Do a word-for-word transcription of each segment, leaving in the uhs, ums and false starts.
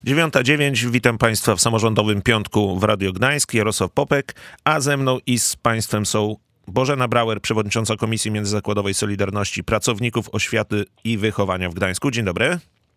dziewiąta dziewięć, witam Państwa w samorządowym piątku w Radio Gdańsk, Jarosław Popek, a ze mną i z Państwem są Bożena Brauer, przewodnicząca Komisji Międzyzakładowej Solidarności Pracowników Oświaty i Wychowania w Gdańsku. Dzień dobry.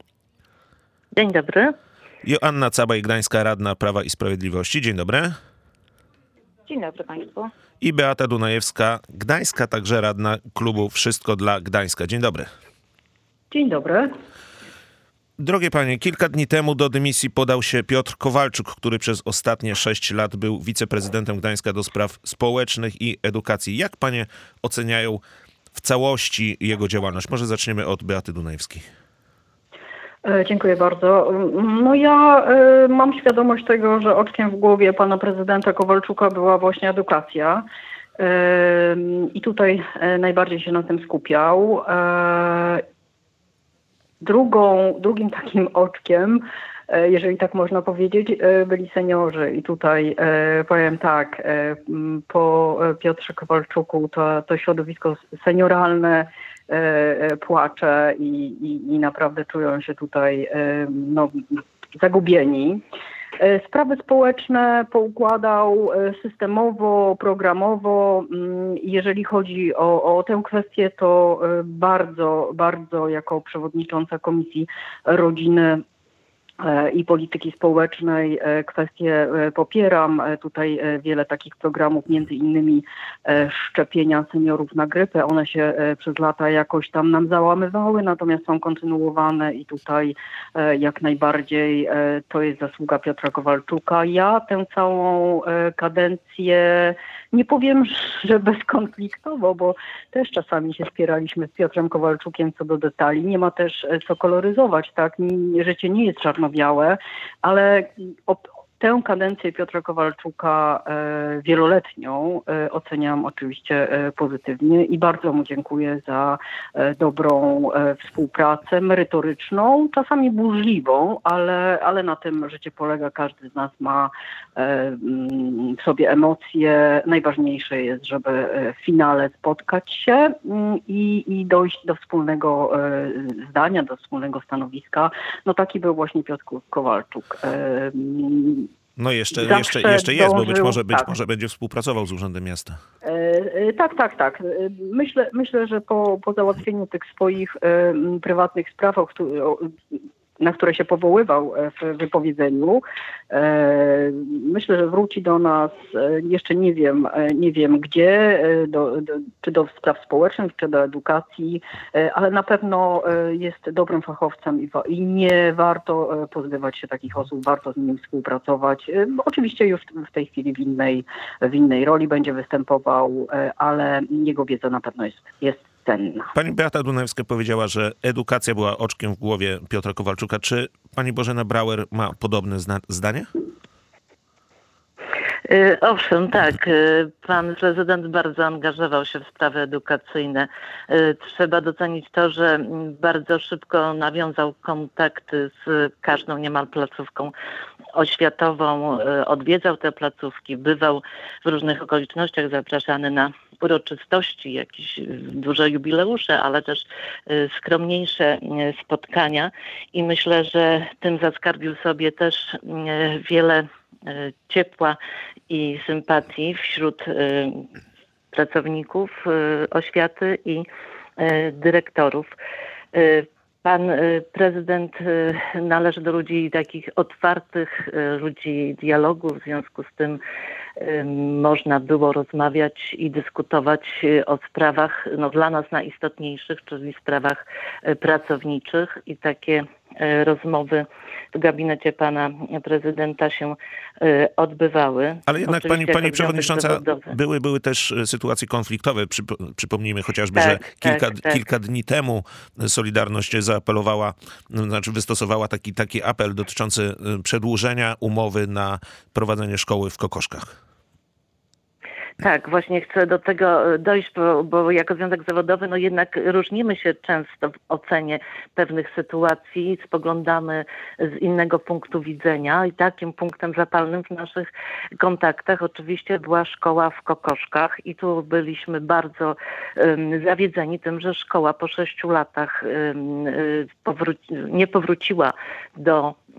Dzień dobry. Joanna Cabaj, Gdańska Radna Prawa i Sprawiedliwości. Dzień dobry. Dzień dobry Państwu. I Beata Dunajewska, Gdańska także Radna Klubu Wszystko dla Gdańska. Dzień dobry. Dzień dobry. Drogie panie, kilka dni temu do dymisji podał się Piotr Kowalczuk, który przez ostatnie sześć lat był wiceprezydentem Gdańska do spraw społecznych i edukacji. Jak panie oceniają w całości jego działalność? Może zaczniemy od Beaty Dunajewskiej. Dziękuję bardzo. No ja y, mam świadomość tego, że oczkiem w głowie pana prezydenta Kowalczuka była właśnie edukacja. Y, I tutaj y, najbardziej się na tym skupiał. Y, Drugą, drugim takim oczkiem, jeżeli tak można powiedzieć, byli seniorzy. I tutaj powiem tak, po Piotrze Kowalczuku to, to środowisko senioralne płacze i, i, i naprawdę czują się tutaj no, zagubieni. Sprawy społeczne poukładał systemowo, programowo. Jeżeli chodzi o, o tę kwestię, to bardzo, bardzo jako przewodnicząca Komisji Rodziny i Polityki Społecznej kwestie popieram. Tutaj wiele takich programów, między innymi szczepienia seniorów na grypę. One się przez lata jakoś tam nam załamywały, natomiast są kontynuowane i tutaj jak najbardziej to jest zasługa Piotra Kowalczuka. Ja tę całą kadencję nie powiem, że bezkonfliktowo, bo też czasami się spieraliśmy z Piotrem Kowalczukiem co do detali. Nie ma też co koloryzować, tak? Życie nie jest czarno-białe, ale tę kadencję Piotra Kowalczuka e, wieloletnią e, oceniam oczywiście e, pozytywnie i bardzo mu dziękuję za e, dobrą e, współpracę merytoryczną, czasami burzliwą, ale, ale na tym życie polega. Każdy z nas ma e, w sobie emocje. Najważniejsze jest, żeby w finale spotkać się i, i dojść do wspólnego e, zdania, do wspólnego stanowiska. No taki był właśnie Piotr Kowalczuk. E, No jeszcze, jeszcze, jeszcze jest, bo być może, być tak. może będzie współpracował z Urzędem Miasta. E, tak, tak, tak. Myślę, myślę, że po, po załatwieniu tych swoich e, prywatnych spraw, o, o, na które się powoływał w wypowiedzeniu, e, myślę, że wróci do nas, e, jeszcze nie wiem, e, nie wiem gdzie, e, do, do, czy do spraw społecznych, czy do edukacji, e, ale na pewno e, jest dobrym fachowcem i, i nie warto e, pozbywać się takich osób, warto z nimi współpracować. E, oczywiście już w tej chwili w innej, w innej roli będzie występował, e, ale jego wiedza na pewno jest, jest cenna. Pani Beata Dunajewska powiedziała, że edukacja była oczkiem w głowie Piotra Kowalczuka. Czy pani Bożena Brauer ma podobne zna- zdanie? Owszem, tak. Pan prezydent bardzo angażował się w sprawy edukacyjne. Trzeba docenić to, że bardzo szybko nawiązał kontakty z każdą niemal placówką oświatową, odwiedzał te placówki, bywał w różnych okolicznościach zapraszany na uroczystości, jakieś duże jubileusze, ale też skromniejsze spotkania i myślę, że tym zaskarbił sobie też wiele ciepła i sympatii wśród pracowników oświaty i dyrektorów. Pan prezydent należy do ludzi takich otwartych, ludzi dialogu, w związku z tym można było rozmawiać i dyskutować o sprawach no, dla nas najistotniejszych, czyli sprawach pracowniczych i takie rozmowy w gabinecie pana prezydenta się odbywały. Ale jednak pani, pani przewodnicząca, były, były też sytuacje konfliktowe. Przypo- przypomnijmy chociażby, tak, że kilka, tak, tak. kilka dni temu Solidarność zaapelowała, znaczy wystosowała taki, taki apel dotyczący przedłużenia umowy na prowadzenie szkoły w Kokoszkach. Tak, właśnie chcę do tego dojść, bo, bo jako związek zawodowy no jednak różnimy się często w ocenie pewnych sytuacji, spoglądamy z innego punktu widzenia i takim punktem zapalnym w naszych kontaktach oczywiście była szkoła w Kokoszkach i tu byliśmy bardzo um, zawiedzeni tym, że szkoła po sześciu latach um, powró- nie powróciła do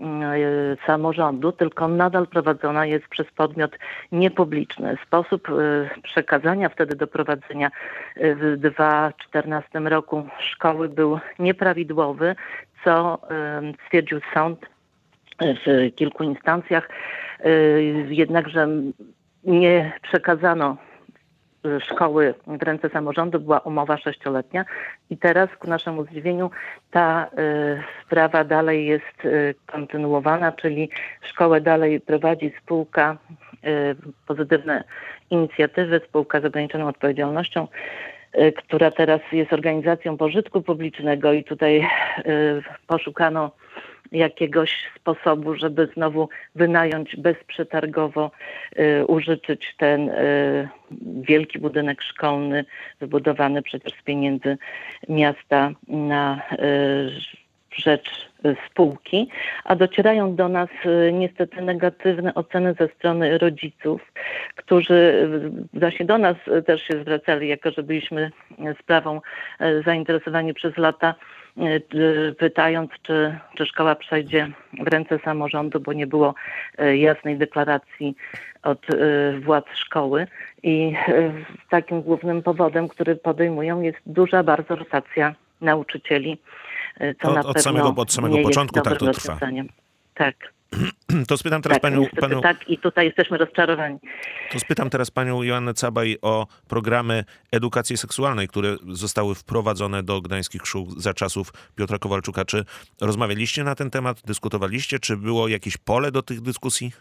samorządu, tylko nadal prowadzona jest przez podmiot niepubliczny. Sposób przekazania wtedy do prowadzenia w dwa tysiące czternastym roku szkoły był nieprawidłowy, co stwierdził sąd w kilku instancjach. Jednakże nie przekazano szkoły w ręce samorządu, była umowa sześcioletnia i teraz ku naszemu zdziwieniu ta y, sprawa dalej jest y, kontynuowana, czyli szkołę dalej prowadzi spółka y, Pozytywne Inicjatywy, spółka z ograniczoną odpowiedzialnością, y, która teraz jest organizacją pożytku publicznego i tutaj y, poszukano jakiegoś sposobu, żeby znowu wynająć bezprzetargowo, y, użyczyć ten y, wielki budynek szkolny wybudowany przecież z pieniędzy miasta na y, rzecz spółki, a docierają do nas y, niestety negatywne oceny ze strony rodziców, którzy y, właśnie do nas y, też się zwracali, jako że byliśmy sprawą y, zainteresowani przez lata, pytając, czy, czy szkoła przejdzie w ręce samorządu, bo nie było jasnej deklaracji od władz szkoły. I takim głównym powodem, który podejmują, jest duża bardzo rotacja nauczycieli, co od, na od pewno samego, od samego nie początku jest tak dobrym to trwa. rozwiązaniem. Tak. To spytam teraz tak, panią, niestety panią... tak i tutaj jesteśmy rozczarowani. To spytam teraz panią Joannę Cabaj o programy edukacji seksualnej, które zostały wprowadzone do gdańskich szkół za czasów Piotra Kowalczuka. Czy rozmawialiście na ten temat, dyskutowaliście? Czy było jakieś pole do tych dyskusji?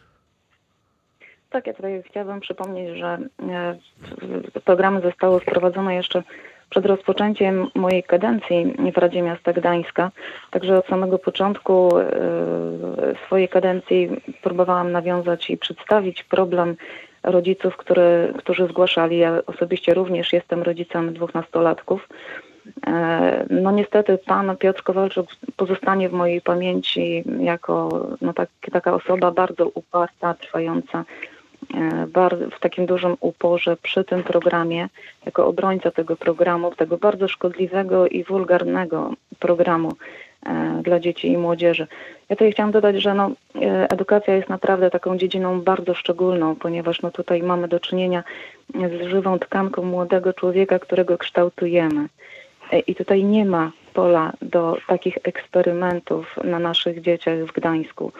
Tak, ja tutaj chciałabym przypomnieć, że programy zostały wprowadzone jeszcze przed rozpoczęciem mojej kadencji w Radzie Miasta Gdańska. Także od samego początku swojej kadencji próbowałam nawiązać i przedstawić problem rodziców, który, którzy zgłaszali. Ja osobiście również jestem rodzicem dwóch nastolatków. No niestety pan Piotr Kowalczuk pozostanie w mojej pamięci jako no, tak, taka osoba bardzo uparta, trwająca w takim dużym uporze przy tym programie, jako obrońca tego programu, tego bardzo szkodliwego i wulgarnego programu dla dzieci i młodzieży. Ja tutaj chciałam dodać, że no, edukacja jest naprawdę taką dziedziną bardzo szczególną, ponieważ no, tutaj mamy do czynienia z żywą tkanką młodego człowieka, którego kształtujemy. I tutaj nie ma pola do takich eksperymentów na naszych dzieciach w Gdańsku.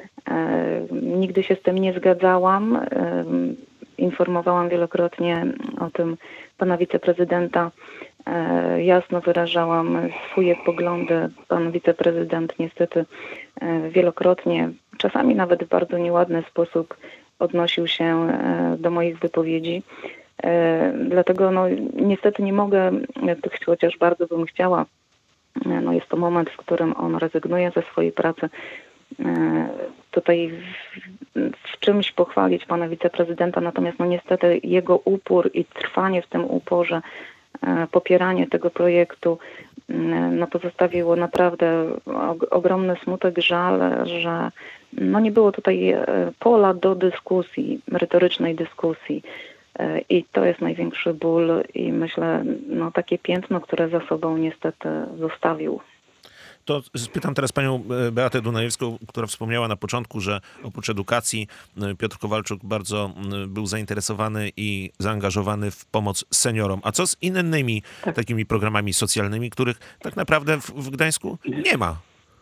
Nigdy się z tym nie zgadzałam. Informowałam wielokrotnie o tym pana wiceprezydenta. Jasno wyrażałam swoje poglądy. Pan wiceprezydent niestety wielokrotnie, czasami nawet w bardzo nieładny sposób odnosił się do moich wypowiedzi. Dlatego no, niestety nie mogę, chociaż bardzo bym chciała, no jest to moment, w którym on rezygnuje ze swojej pracy, tutaj w, w czymś pochwalić pana wiceprezydenta, natomiast no niestety jego upór i trwanie w tym uporze, popieranie tego projektu, no pozostawiło naprawdę ogromny smutek, żal, że no nie było tutaj pola do dyskusji, merytorycznej dyskusji. I to jest największy ból i myślę, no takie piętno, które za sobą niestety zostawił. To spytam teraz panią Beatę Dunajewską, która wspomniała na początku, że oprócz edukacji Piotr Kowalczuk bardzo był zainteresowany i zaangażowany w pomoc seniorom. A co z innymi tak. takimi programami socjalnymi, których tak naprawdę w, w Gdańsku nie ma?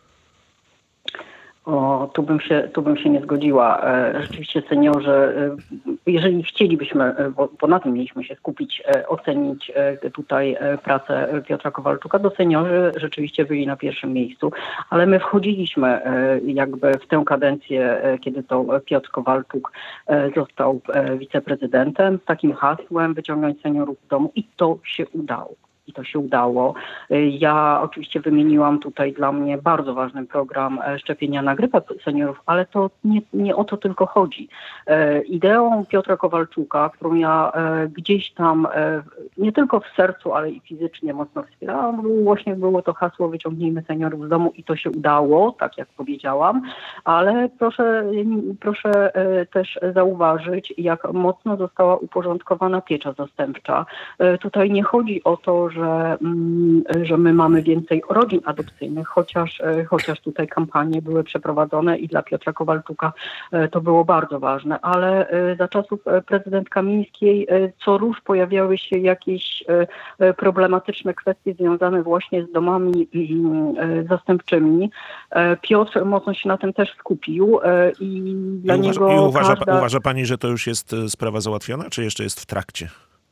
O, tu bym się, tu bym się nie zgodziła. Rzeczywiście seniorzy, jeżeli chcielibyśmy, bo, bo na tym mieliśmy się skupić, ocenić tutaj pracę Piotra Kowalczuka, to seniorzy rzeczywiście byli na pierwszym miejscu, ale my wchodziliśmy jakby w tę kadencję, kiedy to Piotr Kowalczuk został wiceprezydentem, z takim hasłem wyciągnąć seniorów z domu i to się udało. I to się udało. Ja oczywiście wymieniłam tutaj dla mnie bardzo ważny program szczepienia na grypę seniorów, ale to nie, nie o to tylko chodzi. Ideą Piotra Kowalczuka, którą ja gdzieś tam nie tylko w sercu, ale i fizycznie mocno wspierałam, właśnie było to hasło wyciągnijmy seniorów z domu i to się udało, tak jak powiedziałam, ale proszę, proszę też zauważyć, jak mocno została uporządkowana piecza zastępcza. Tutaj nie chodzi o to, że, że my mamy więcej rodzin adopcyjnych, chociaż, chociaż tutaj kampanie były przeprowadzone i dla Piotra Kowalczuka to było bardzo ważne, ale za czasów prezydent Kamińskiej co rusz pojawiały się jakieś problematyczne kwestie związane właśnie z domami zastępczymi. Piotr mocno się na tym też skupił i dla I uważa, niego i uważa, każda... uważa pani, że to już jest sprawa załatwiona, czy jeszcze jest w trakcie?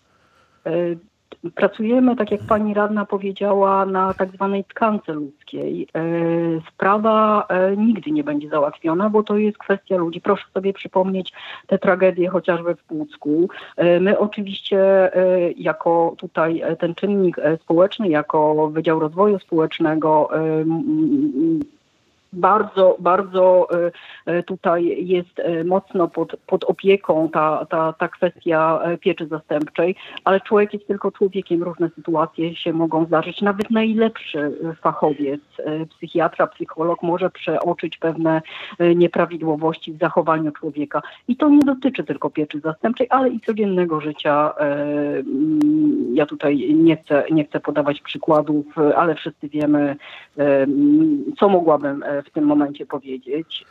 Pracujemy, tak jak pani radna powiedziała, na tak zwanej tkance ludzkiej. Sprawa nigdy nie będzie załatwiona, bo to jest kwestia ludzi. Proszę sobie przypomnieć te tragedie chociażby w Płocku. My oczywiście jako tutaj ten czynnik społeczny, jako Wydział Rozwoju Społecznego bardzo, bardzo tutaj jest mocno pod, pod opieką ta, ta, ta kwestia pieczy zastępczej, ale człowiek jest tylko człowiekiem, różne sytuacje się mogą zdarzyć. Nawet najlepszy fachowiec, psychiatra, psycholog może przeoczyć pewne nieprawidłowości w zachowaniu człowieka. I to nie dotyczy tylko pieczy zastępczej, ale i codziennego życia. Ja tutaj nie chcę, nie chcę podawać przykładów, ale wszyscy wiemy, co mogłabym w tym momencie powiedzieć.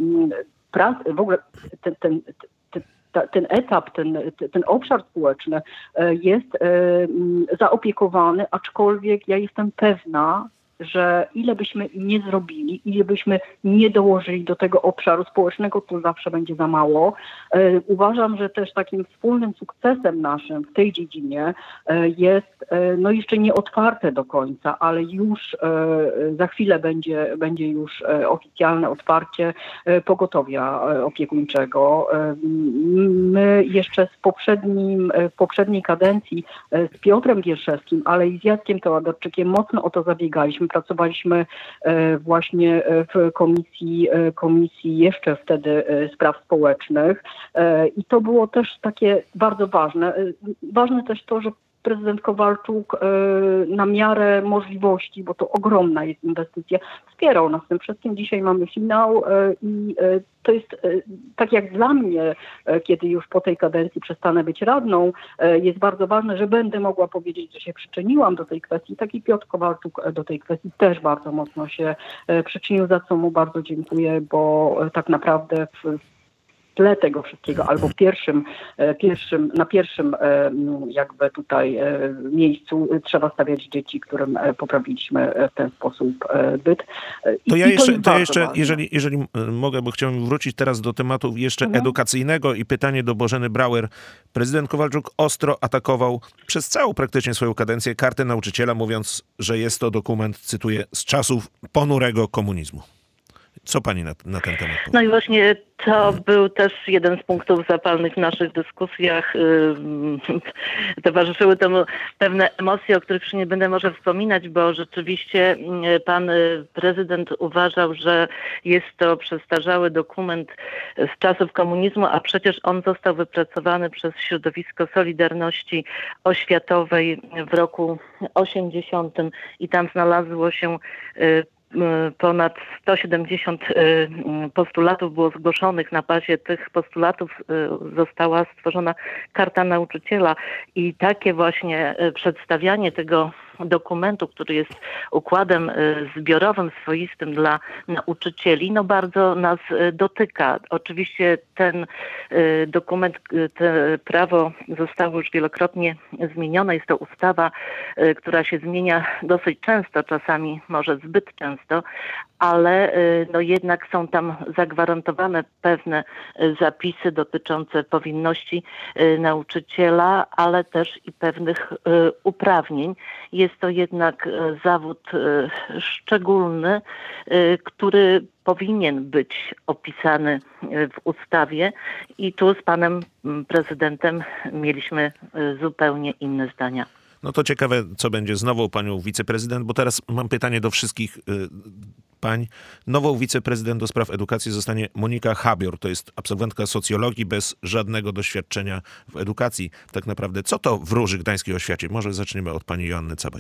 W ogóle ten, ten, ten, ten etap, ten, ten obszar społeczny jest zaopiekowany, aczkolwiek ja jestem pewna, że ile byśmy nie zrobili, ile byśmy nie dołożyli do tego obszaru społecznego, to zawsze będzie za mało. E, uważam, że też takim wspólnym sukcesem naszym w tej dziedzinie e, jest e, no jeszcze nie otwarte do końca, ale już e, za chwilę będzie, będzie już e, oficjalne otwarcie e, pogotowia e, opiekuńczego. E, my jeszcze z poprzednim, e, w poprzedniej kadencji e, z Piotrem Gierszewskim, ale i z Jackiem Teodorczykiem mocno o to zabiegaliśmy. Pracowaliśmy właśnie w komisji, komisji jeszcze wtedy spraw społecznych i to było też takie bardzo ważne. Ważne też to, że prezydent Kowalczuk na miarę możliwości, bo to ogromna jest inwestycja, wspierał nas tym wszystkim. Dzisiaj mamy finał i to jest tak jak dla mnie, kiedy już po tej kadencji przestanę być radną, jest bardzo ważne, że będę mogła powiedzieć, że się przyczyniłam do tej kwestii. Tak i Piotr Kowalczuk do tej kwestii też bardzo mocno się przyczynił, za co mu bardzo dziękuję, bo tak naprawdę w tle tego wszystkiego, albo pierwszym, pierwszym, na pierwszym jakby tutaj miejscu trzeba stawiać dzieci, którym poprawiliśmy w ten sposób byt. I, to ja i jeszcze, to, to to jeszcze ważne. jeżeli, jeżeli mogę, bo chciałem wrócić teraz do tematu jeszcze Mhm. edukacyjnego i pytanie do Bożeny Brauer. Prezydent Kowalczuk ostro atakował przez całą praktycznie swoją kadencję kartę nauczyciela, mówiąc, że jest to dokument, cytuję, z czasów ponurego komunizmu. Co pani na, na ten temat powie? No i właśnie to był też jeden z punktów zapalnych w naszych dyskusjach. Towarzyszyły temu pewne emocje, o których już nie będę może wspominać, bo rzeczywiście pan prezydent uważał, że jest to przestarzały dokument z czasów komunizmu, a przecież on został wypracowany przez środowisko Solidarności Oświatowej w roku osiemdziesiątym i tam znalazło się ponad sto siedemdziesiąt postulatów było zgłoszonych. Na bazie tych postulatów została stworzona Karta Nauczyciela i takie właśnie przedstawianie tego dokumentu, który jest układem zbiorowym, swoistym dla nauczycieli, no bardzo nas dotyka. Oczywiście ten dokument, te prawo zostało już wielokrotnie zmienione. Jest to ustawa, która się zmienia dosyć często, czasami może zbyt często, ale no jednak są tam zagwarantowane pewne zapisy dotyczące powinności nauczyciela, ale też i pewnych uprawnień. Jest to jednak zawód szczególny, który powinien być opisany w ustawie i tu z panem prezydentem mieliśmy zupełnie inne zdania. No to ciekawe, co będzie z nową panią wiceprezydent, bo teraz mam pytanie do wszystkich y, pań. Nową wiceprezydent do spraw edukacji zostanie Monika Habior. To jest absolwentka socjologii bez żadnego doświadczenia w edukacji. Tak naprawdę, co to wróży gdańskiej oświacie? Może zaczniemy od pani Joanny Cabaj.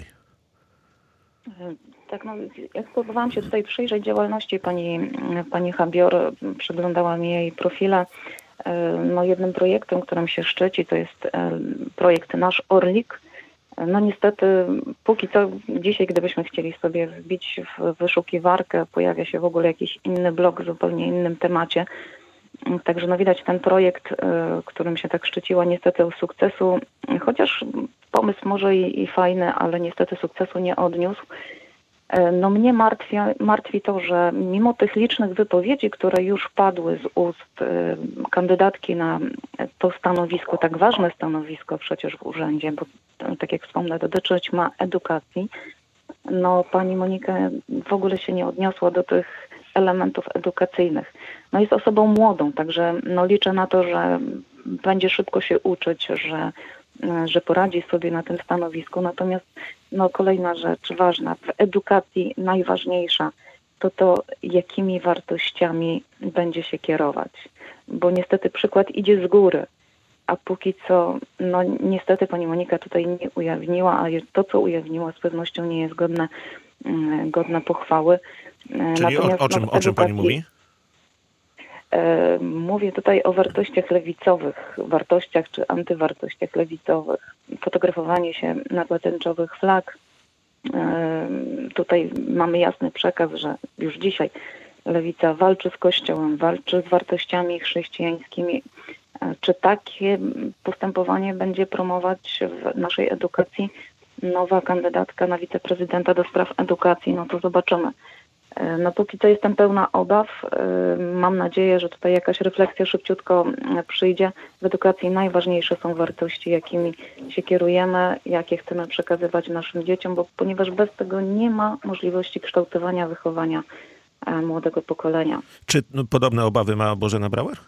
Tak, no, ja spróbowałam się tutaj przyjrzeć działalności pani, pani Habior, przeglądałam jej profile. No, jednym projektem, którym się szczyci, to jest projekt Nasz Orlik. No niestety, póki co dzisiaj, gdybyśmy chcieli sobie wbić w wyszukiwarkę, pojawia się w ogóle jakiś inny blog w zupełnie innym temacie. Także no widać ten projekt, którym się tak szczyciła, niestety sukcesu, chociaż pomysł może i, i fajny, ale niestety sukcesu nie odniósł. No mnie martwi, martwi to, że mimo tych licznych wypowiedzi, które już padły z ust kandydatki na to stanowisko, tak ważne stanowisko przecież w urzędzie, bo tak jak wspomnę, dotyczyć ma edukacji, no pani Monika w ogóle się nie odniosła do tych elementów edukacyjnych. No jest osobą młodą, także no liczę na to, że będzie szybko się uczyć, że, że poradzi sobie na tym stanowisku. Natomiast no kolejna rzecz ważna, w edukacji najważniejsza to to, jakimi wartościami będzie się kierować. Bo niestety przykład idzie z góry, a póki co, no niestety pani Monika tutaj nie ujawniła, a to, co ujawniła, z pewnością nie jest godne, godne pochwały. Czyli o, o, czym, o czym pani mówi? Mówię tutaj o wartościach lewicowych, wartościach czy antywartościach lewicowych. Fotografowanie się na tęczowych flag. Tutaj mamy jasny przekaz, że już dzisiaj lewica walczy z Kościołem, walczy z wartościami chrześcijańskimi. Czy takie postępowanie będzie promować w naszej edukacji nowa kandydatka na wiceprezydenta do spraw edukacji? No to zobaczymy. No póki co jestem pełna obaw. Mam nadzieję, że tutaj jakaś refleksja szybciutko przyjdzie. W edukacji najważniejsze są wartości, jakimi się kierujemy, jakie chcemy przekazywać naszym dzieciom, bo ponieważ bez tego nie ma możliwości kształtowania, wychowania młodego pokolenia. Czy podobne obawy ma Bożena Brauer?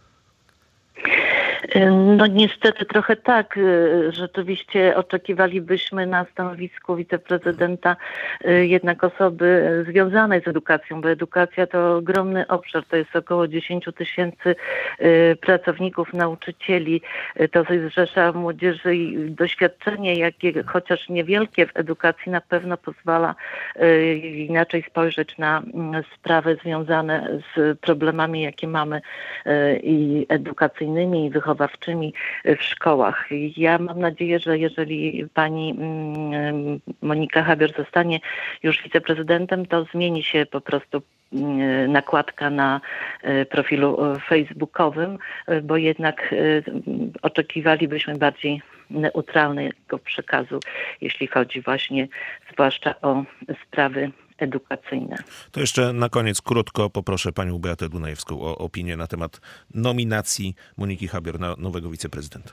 No niestety trochę tak. Rzeczywiście oczekiwalibyśmy na stanowisku wiceprezydenta jednak osoby związanej z edukacją, bo edukacja to ogromny obszar, to jest około dziesięć tysięcy pracowników, nauczycieli, to zrzesza młodzieży i doświadczenie, jakie chociaż niewielkie w edukacji na pewno pozwala inaczej spojrzeć na sprawy związane z problemami, jakie mamy i edukacyjnymi, i wychowawczymi w szkołach. Ja mam nadzieję, że jeżeli pani Monika Habior zostanie już wiceprezydentem, to zmieni się po prostu nakładka na profilu facebookowym, bo jednak oczekiwalibyśmy bardziej neutralnego przekazu, jeśli chodzi właśnie zwłaszcza o sprawy edukacyjne. To jeszcze na koniec krótko poproszę panią Beatę Dunajewską o opinię na temat nominacji Moniki Habior na nowego wiceprezydenta.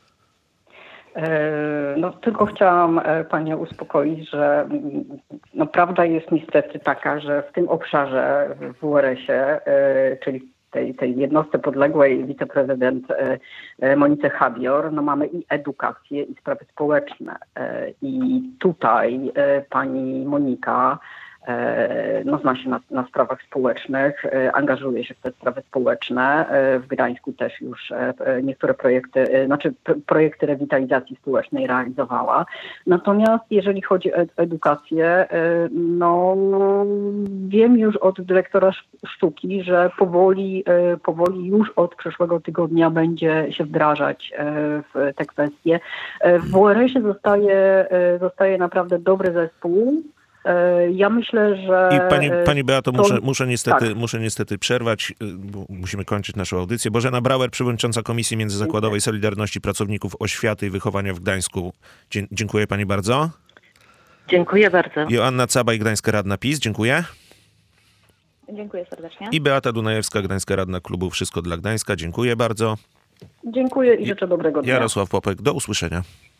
No tylko chciałam panią uspokoić, że no, prawda jest niestety taka, że w tym obszarze w W R S-ie, czyli tej, tej jednostce podległej wiceprezydent Monice Habior, no mamy i edukację, i sprawy społeczne. I tutaj pani Monika no, zna się na, na sprawach społecznych, angażuje się w te sprawy społeczne. W Gdańsku też już niektóre projekty, znaczy projekty rewitalizacji społecznej realizowała. Natomiast jeżeli chodzi o edukację, no wiem już od dyrektora sztuki, że powoli, powoli już od przyszłego tygodnia będzie się wdrażać w te kwestie. W W R S-ie zostaje, zostaje naprawdę dobry zespół. Ja myślę, że... I pani, pani Beato, to... muszę, muszę, niestety, tak. muszę niestety przerwać, bo musimy kończyć naszą audycję. Bożena Brauer, przewodnicząca Komisji Międzyzakładowej Solidarności Pracowników Oświaty i Wychowania w Gdańsku. Dzie- dziękuję pani bardzo. Dziękuję bardzo. Joanna Cabaj, Gdańska Radna PiS. Dziękuję. Dziękuję serdecznie. I Beata Dunajewska, Gdańska Radna Klubu Wszystko dla Gdańska. Dziękuję bardzo. Dziękuję i życzę dobrego dnia. Jarosław Popek, do usłyszenia.